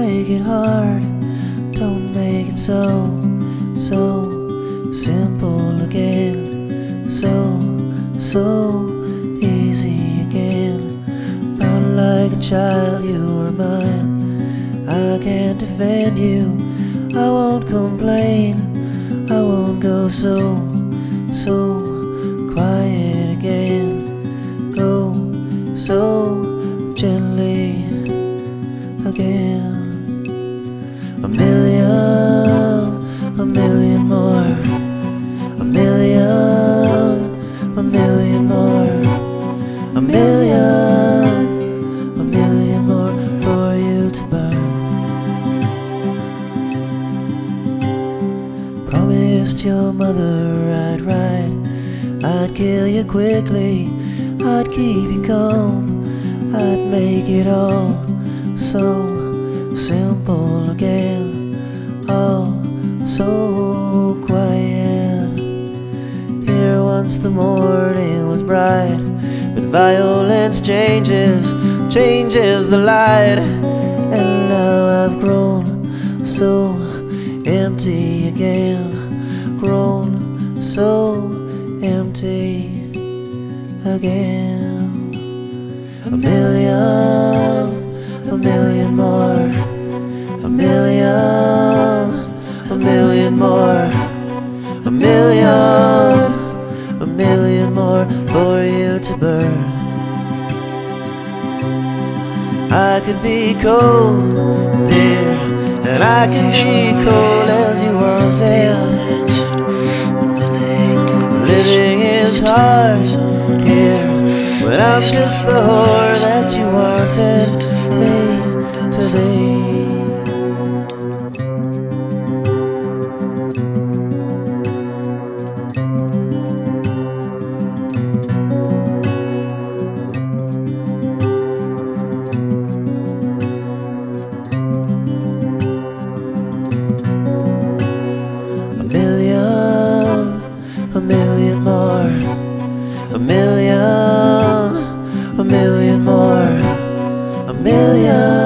make it hard. Don't make it so simple again. So easy again. Bound like a child, you were mine. I can't defend you, I won't complain. I won't go so quiet again. Go so gently again. A million more. A million more. A million more for you to burn. Promised your mother I'd ride, I'd kill you quickly, I'd keep you calm, I'd make it all so simple again, all so quiet. Here once the morning was bright, but violence changes the light. And now I've grown so empty again, grown so empty again. A million more. A million more. A million more for you to burn. I could be cold, dear, and I can be cold as you wanted. Living is hard here, but I'm just the whore that you wanted me to be. A million more. A million more. A million